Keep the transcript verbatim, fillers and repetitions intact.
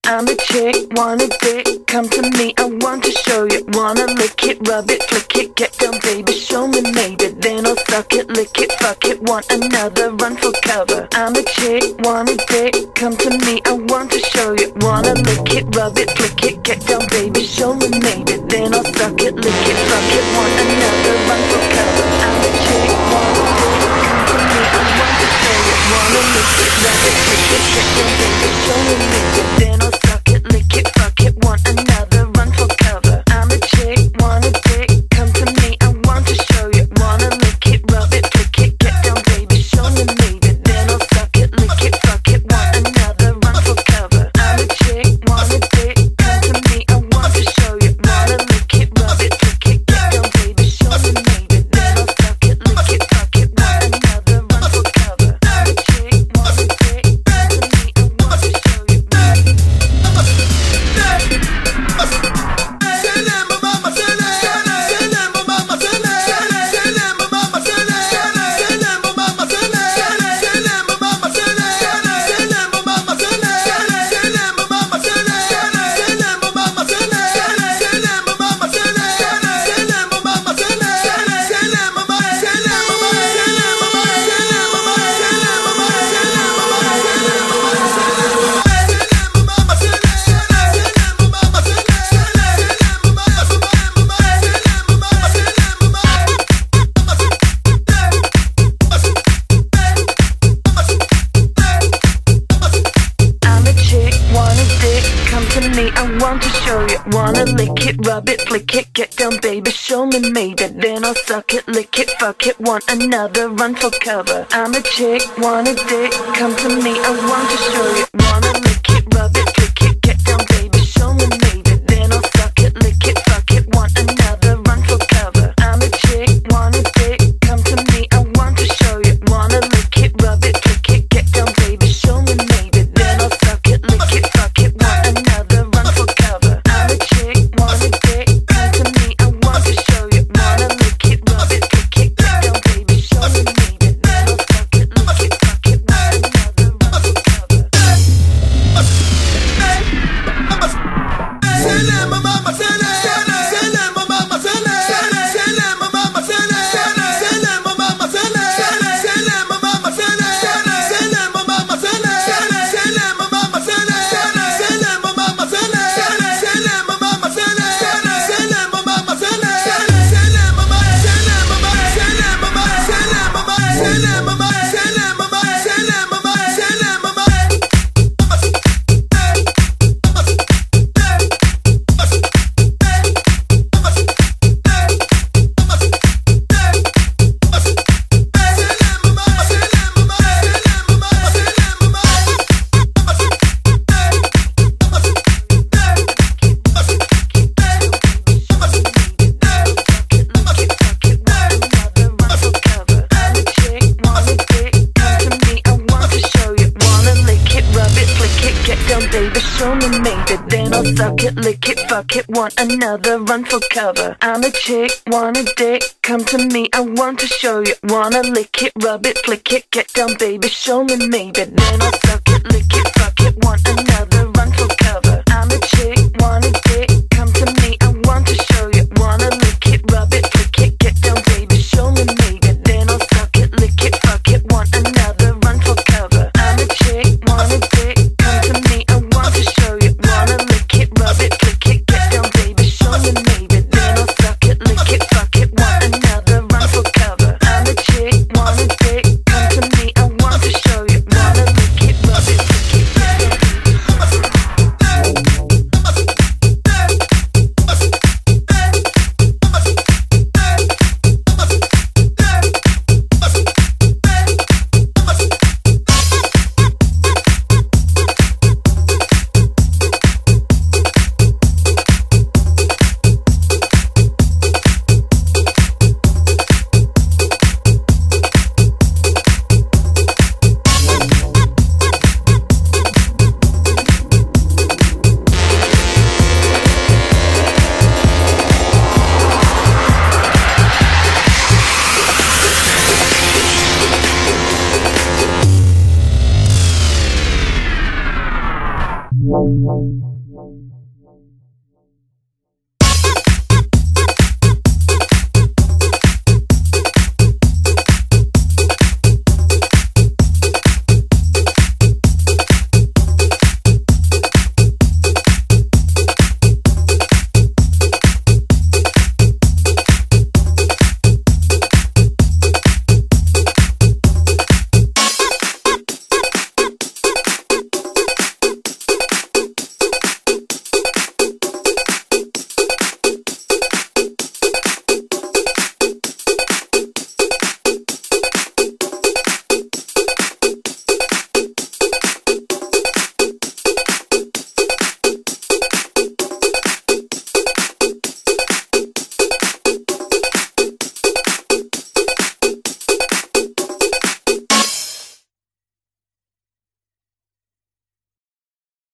I'm a chick, want a dick, come to me, I want to show you. Wanna lick it, rub it, flick it, get down baby, show me maybe. Then I'll suck it, lick it, fuck it, want another, run for cover. I'm a chick, want a dick, come to me, I want to show you. Wanna lick it, rub it, flick it, get down baby, show me maybe. Then I'll suck it, lick it, fuck it, want another, run for cover. I'm a chick, want a dick, come to me, I want to show you. Wanna lick it, rub it, flick it, get down baby, show me maybe. Then I'll suck it, lick it, fuck it, want another, run for cover. I'm a chick, want a dick, come to me, I want to show you. Wanna lick it, rub it, flick it, get down baby, show me maybe. Then I'll suck it, lick it, fuck it, want another, run for cover. I'm a chick, want a dick, come to me, I want to show you. Wanna lick it, rub it, flick it, get down baby, show me maybe. Then I'll suck it, lick it, fuck it, want another, run for cover. I'm a chick, want a dick, come to me, I want to show you. I want to show you. Wanna lick it, rub it, flick it, get down baby, show me maybe. Then I'll suck it, lick it, fuck it, want another, run for cover. I'm a chick, want a dick, come to me, I want to show you. Wanna lick it, rub it, flick it, get down baby, show me maybe. Then I'll suck it, lick it, fuck it, want another, run for cover. I'm a chick, want a dick, come to me, I want to show you. Wanna lick it, rub it, flick it, get down baby, show me maybe. Then I'll suck it, lick it, fuck it, want another, run for cover. I'm a chick, want a dick, come to me, I want to show you. Wanna lick it, rub it, flick it, get down baby, show me maybe. Then I'll suck it, lick it, fuck it, want another, run for cover. Show me maybe, then I'll suck it, lick it, fuck it, want another, run for cover. I'm a chick, want a dick, come to me, I want to show you. Wanna lick it, rub it, flick it, get down baby, show me maybe. Then I'll suck it, lick it, fuck it, want another, run for cover. I'm a chick, want a dick, come to me, I want to show you. Wanna lick it, rub it, flick it, get down baby, show me maybe. Then I'll suck it, lick it, fuck it, want another, run for cover. I'm a chick, want a dick, come to me, I want to show you. Wanna lick it, rub it, flick it, get down baby, show me maybe. Then I'll suck it, lick it, fuck it, want another, run for cover. I'm a chick, want a dick, come to me, I want to show you. Wanna lick it, rub it, flick it, get down baby, show me